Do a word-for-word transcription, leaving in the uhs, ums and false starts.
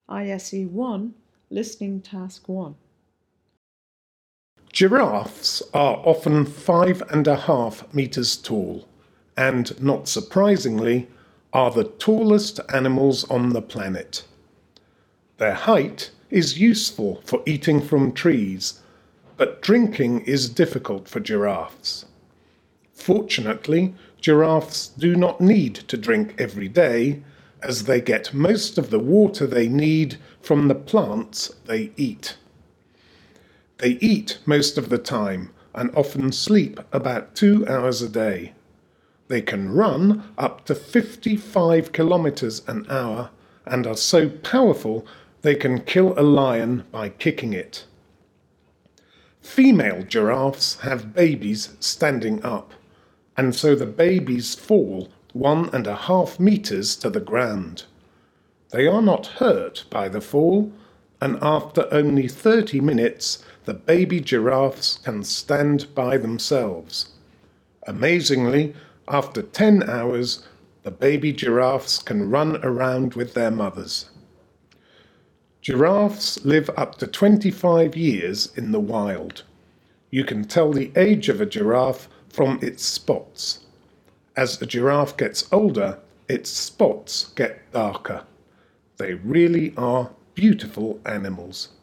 I S E one, Listening Task one. Giraffes are often five and a half meters tall and, not surprisingly, are the tallest animals on the planet. Their height is useful for eating from trees, but drinking is difficult for giraffes. Fortunately, giraffes do not need to drink every day, as they get most of the water they need from the plants they eat. They eat most of the time and often sleep about two hours a day. They can run up to fifty-five kilometers an hour and are so powerful they can kill a lion by kicking it. Female giraffes have babies standing up, and so the babies fall one and a half meters to the ground. They are not hurt by the fall, and after only thirty minutes, the baby giraffes can stand by themselves. Amazingly, after ten hours, the baby giraffes can run around with their mothers. Giraffes live up to twenty-five years in the wild. You can tell the age of a giraffe from its spots. As a giraffe gets older, its spots get darker. They really are beautiful animals.